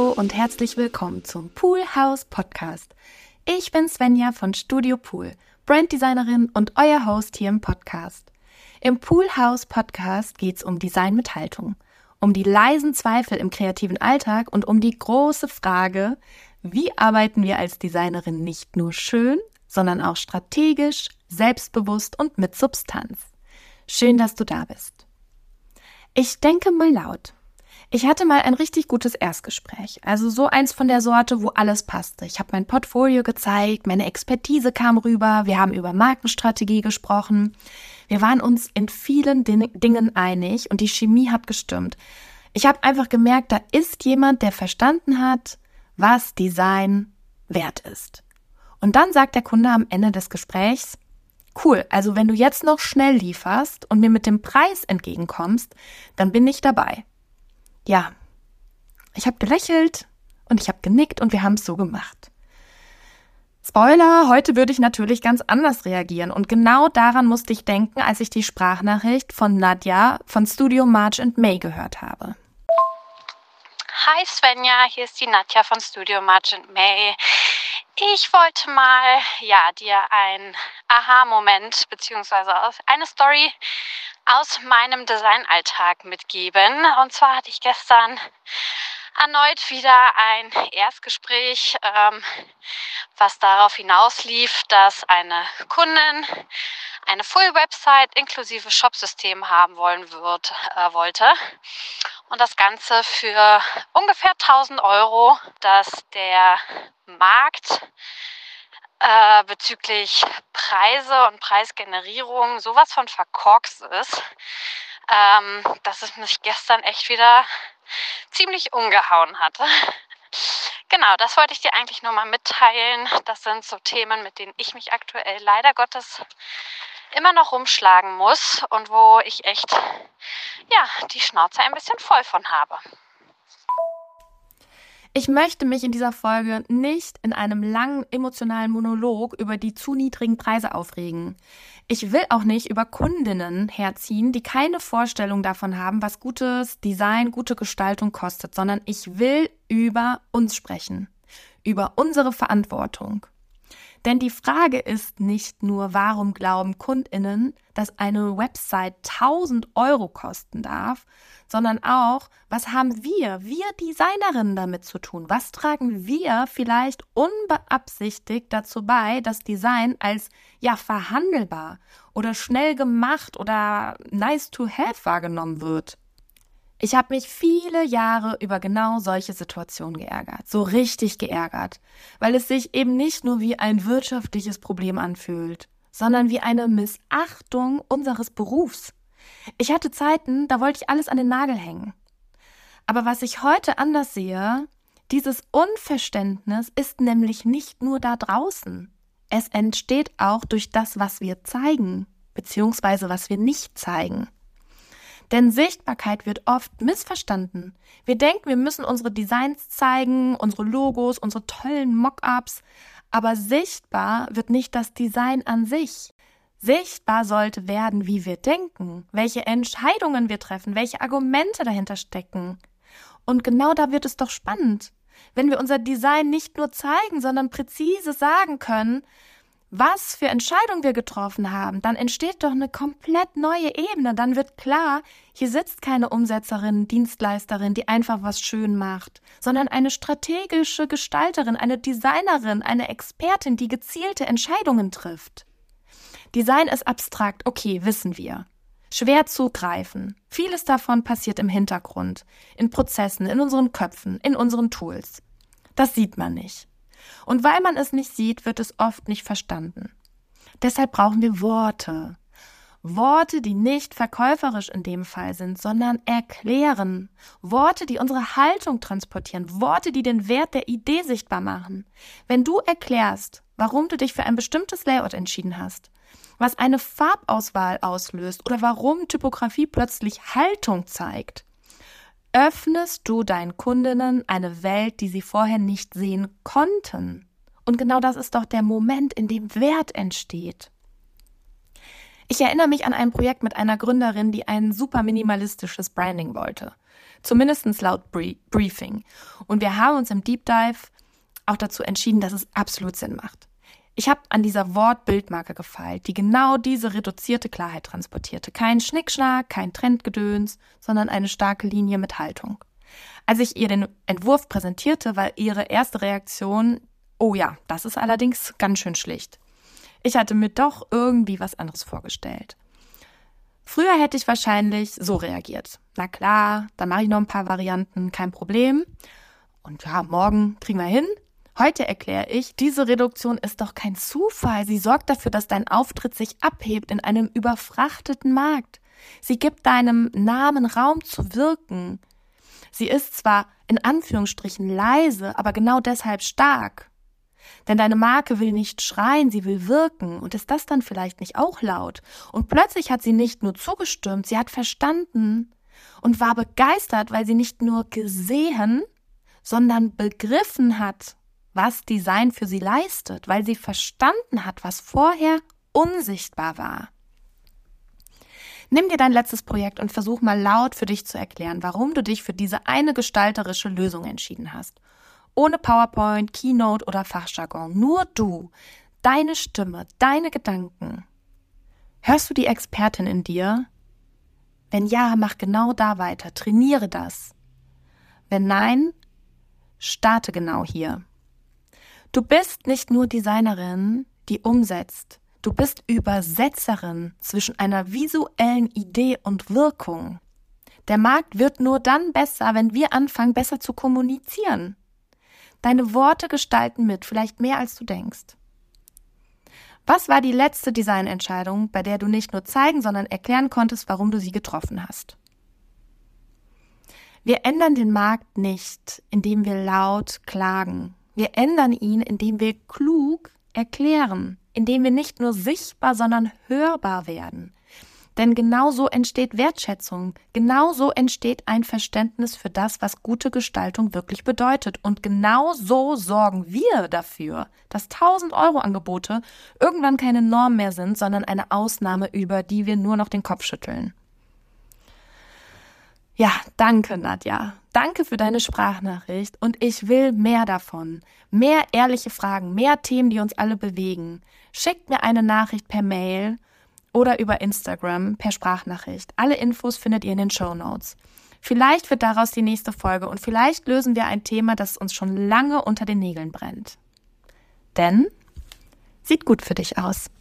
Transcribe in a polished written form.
Hallo und herzlich willkommen zum Pool House Podcast. Ich bin Svenja von Studio Pool, Branddesignerin und euer Host hier im Podcast. Im Pool House Podcast geht's um Design mit Haltung, um die leisen Zweifel im kreativen Alltag und um die große Frage, wie arbeiten wir als Designerin nicht nur schön, sondern auch strategisch, selbstbewusst und mit Substanz. Schön, dass du da bist. Ich denke mal laut. Ich hatte mal ein richtig gutes Erstgespräch, also so eins von der Sorte, wo alles passte. Ich habe mein Portfolio gezeigt, meine Expertise kam rüber, wir haben über Markenstrategie gesprochen. Wir waren uns in vielen Dingen einig und die Chemie hat gestimmt. Ich habe einfach gemerkt, da ist jemand, der verstanden hat, was Design wert ist. Und dann sagt der Kunde am Ende des Gesprächs, cool, also wenn du jetzt noch schnell lieferst und mir mit dem Preis entgegenkommst, dann bin ich dabei. Ja, ich habe gelächelt und ich habe genickt und wir haben es so gemacht. Spoiler, heute würde ich natürlich ganz anders reagieren und genau daran musste ich denken, als ich die Sprachnachricht von Nadja von Studio March and May gehört habe. Hi Svenja, hier ist die Nadja von Studio March and May. Ich wollte mal dir einen Aha-Moment bzw. eine Story aus meinem Designalltag mitgeben. Und zwar hatte ich gestern erneut wieder ein Erstgespräch, was darauf hinauslief, dass eine Kundin eine Full-Website inklusive Shopsystem haben wollte. Und das Ganze für ungefähr 1.000 €, dass der Markt bezüglich Preise und Preisgenerierung sowas von verkorkst ist, dass es mich gestern echt wieder ziemlich umgehauen hat. Genau, das wollte ich dir eigentlich nur mal mitteilen. Das sind so Themen, mit denen ich mich aktuell leider Gottes immer noch rumschlagen muss und wo ich echt die Schnauze ein bisschen voll von habe. Ich möchte mich in dieser Folge nicht in einem langen emotionalen Monolog über die zu niedrigen Preise aufregen. Ich will auch nicht über Kundinnen herziehen, die keine Vorstellung davon haben, was gutes Design, gute Gestaltung kostet, sondern ich will über uns sprechen, über unsere Verantwortung. Denn die Frage ist nicht nur, warum glauben KundInnen, dass eine Website 1.000 € kosten darf, sondern auch, was haben wir Designerinnen damit zu tun? Was tragen wir vielleicht unbeabsichtigt dazu bei, dass Design als verhandelbar oder schnell gemacht oder nice to have wahrgenommen wird? Ich habe mich viele Jahre über genau solche Situationen geärgert, so richtig geärgert, weil es sich eben nicht nur wie ein wirtschaftliches Problem anfühlt, sondern wie eine Missachtung unseres Berufs. Ich hatte Zeiten, da wollte ich alles an den Nagel hängen. Aber was ich heute anders sehe, dieses Unverständnis ist nämlich nicht nur da draußen. Es entsteht auch durch das, was wir zeigen, beziehungsweise was wir nicht zeigen. Denn Sichtbarkeit wird oft missverstanden. Wir denken, wir müssen unsere Designs zeigen, unsere Logos, unsere tollen Mockups, aber sichtbar wird nicht das Design an sich. Sichtbar sollte werden, wie wir denken, welche Entscheidungen wir treffen, welche Argumente dahinter stecken. Und genau da wird es doch spannend, wenn wir unser Design nicht nur zeigen, sondern präzise sagen können, was für Entscheidungen wir getroffen haben, dann entsteht doch eine komplett neue Ebene. Dann wird klar, hier sitzt keine Umsetzerin, Dienstleisterin, die einfach was schön macht, sondern eine strategische Gestalterin, eine Designerin, eine Expertin, die gezielte Entscheidungen trifft. Design ist abstrakt, okay, wissen wir. Schwer zu greifen. Vieles davon passiert im Hintergrund, in Prozessen, in unseren Köpfen, in unseren Tools. Das sieht man nicht. Und weil man es nicht sieht, wird es oft nicht verstanden. Deshalb brauchen wir Worte. Worte, die nicht verkäuferisch in dem Fall sind, sondern erklären. Worte, die unsere Haltung transportieren. Worte, die den Wert der Idee sichtbar machen. Wenn du erklärst, warum du dich für ein bestimmtes Layout entschieden hast, was eine Farbauswahl auslöst oder warum Typografie plötzlich Haltung zeigt, öffnest du deinen Kundinnen eine Welt, die sie vorher nicht sehen konnten. Und genau das ist doch der Moment, in dem Wert entsteht. Ich erinnere mich an ein Projekt mit einer Gründerin, die ein super minimalistisches Branding wollte. Zumindest laut Briefing. Und wir haben uns im Deep Dive auch dazu entschieden, dass es absolut Sinn macht. Ich habe an dieser Wort-Bildmarke gefeilt, die genau diese reduzierte Klarheit transportierte. Kein Schnickschnack, kein Trendgedöns, sondern eine starke Linie mit Haltung. Als ich ihr den Entwurf präsentierte, war ihre erste Reaktion, oh ja, das ist allerdings ganz schön schlicht. Ich hatte mir doch irgendwie was anderes vorgestellt. Früher hätte ich wahrscheinlich so reagiert. Na klar, dann mache ich noch ein paar Varianten, kein Problem. Und ja, morgen kriegen wir hin. Heute erkläre ich, diese Reduktion ist doch kein Zufall. Sie sorgt dafür, dass dein Auftritt sich abhebt in einem überfrachteten Markt. Sie gibt deinem Namen Raum zu wirken. Sie ist zwar in Anführungsstrichen leise, aber genau deshalb stark. Denn deine Marke will nicht schreien, sie will wirken. Und ist das dann vielleicht nicht auch laut? Und plötzlich hat sie nicht nur zugestimmt, sie hat verstanden und war begeistert, weil sie nicht nur gesehen, sondern begriffen hat, was Design für sie leistet, weil sie verstanden hat, was vorher unsichtbar war. Nimm dir dein letztes Projekt und versuch mal laut für dich zu erklären, warum du dich für diese eine gestalterische Lösung entschieden hast. Ohne PowerPoint, Keynote oder Fachjargon. Nur du, deine Stimme, deine Gedanken. Hörst du die Expertin in dir? Wenn ja, mach genau da weiter. Trainiere das. Wenn nein, starte genau hier. Du bist nicht nur Designerin, die umsetzt. Du bist Übersetzerin zwischen einer visuellen Idee und Wirkung. Der Markt wird nur dann besser, wenn wir anfangen, besser zu kommunizieren. Deine Worte gestalten mit, vielleicht mehr als du denkst. Was war die letzte Designentscheidung, bei der du nicht nur zeigen, sondern erklären konntest, warum du sie getroffen hast? Wir ändern den Markt nicht, indem wir laut klagen. Wir ändern ihn, indem wir klug erklären, indem wir nicht nur sichtbar, sondern hörbar werden. Denn genau so entsteht Wertschätzung, genau so entsteht ein Verständnis für das, was gute Gestaltung wirklich bedeutet. Und genau so sorgen wir dafür, dass 1.000-Euro-Angebote irgendwann keine Norm mehr sind, sondern eine Ausnahme, über die wir nur noch den Kopf schütteln. Ja, danke, Nadja. Danke für deine Sprachnachricht und ich will mehr davon. Mehr ehrliche Fragen, mehr Themen, die uns alle bewegen. Schickt mir eine Nachricht per Mail oder über Instagram per Sprachnachricht. Alle Infos findet ihr in den Shownotes. Vielleicht wird daraus die nächste Folge und vielleicht lösen wir ein Thema, das uns schon lange unter den Nägeln brennt. Denn sieht gut für dich aus.